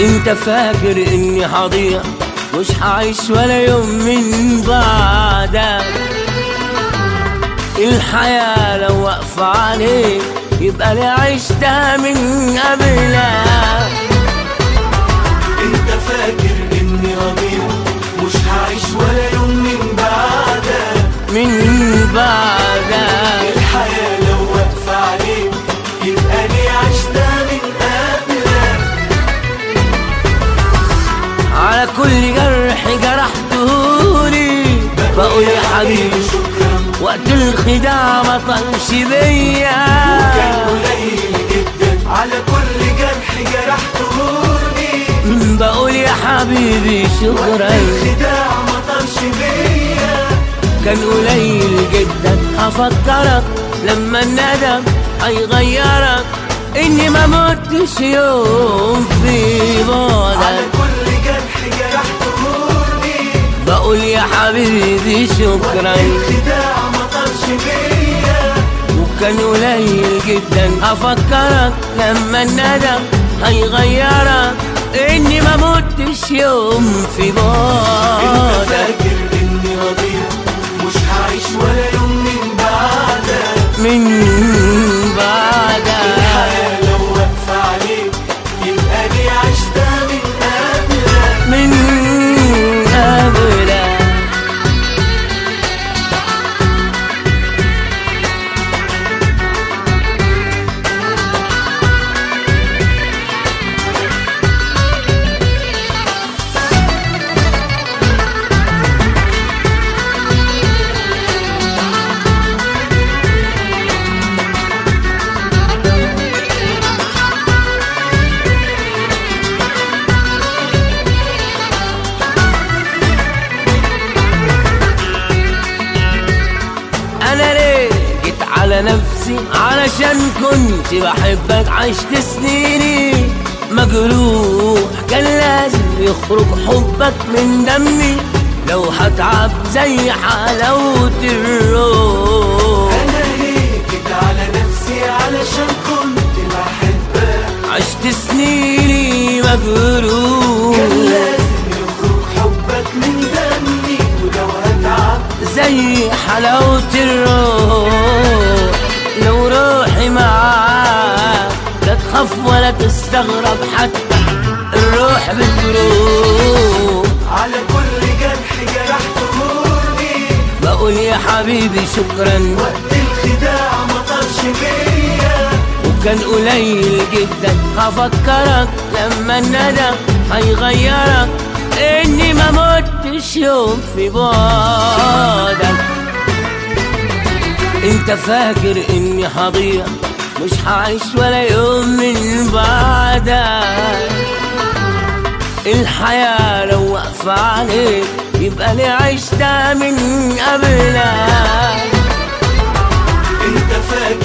انت فاكر اني هضيع مش هعيش ولا يوم من بعدك. الحياة لو واقفة عليك يبقى لي عشتها من قبلك. انت فاكر اني هضيع مش هعيش ولا يوم من بعدك. الحياة لو واقفة عليك يبقى لي عشتها من قبلك. على كل جرح جرحتهولي بقول يا حبيبي وقت الخداع ما طلش بيا. وكان قليل جدا على كل جرح جرحتهولي بقول يا حبيبي شكرا. الخداع ما طلش بيا. كان قليل جدا هفكرك لما الندم هيغيرك اني ما متش يوم في بعدك. على كل جرح جرحتهولي بقول يا حبيبي شكرا. الخداع ما طلش بيا. وكان قليل جدا هفكرك لما الندم هيغيرك اني ما متش يوم في انت بعدك. فاكر اني هضيع مش هعيش ولا يوم من بعدك. الحياة لو واقفة عليك يبقى لي عشتها من قبلك. أنا ليه جيت على نفسي علشان كنت بحبك. عشت سنيني مجروح كان لازم يخرج حبك من دمي. لو هتعب زي حلاوة الروح. انا ليه جيت على نفسي علشان كنت بحبك. عشت سنيني مجروح كان لازم يخرج حبك من دمي. ولو هتعب زي حلاوة الروح. لو روحي معاك لا تخاف ولا تستغرب حتى الروح بتروح. على كل جرح جرحتهولي بقول يا حبيبي شكرا. وقت الخداع ما طلش بيا. وكان قليل جدا هفكرك لما الندم هيغيرك اني ما متش يوم في بعدك. انت فاكر اني هضيع مش هعيش ولا يوم من بعدك. الحياة لو واقفة عليك يبقى لي عشتها من قبلك. انت فاكر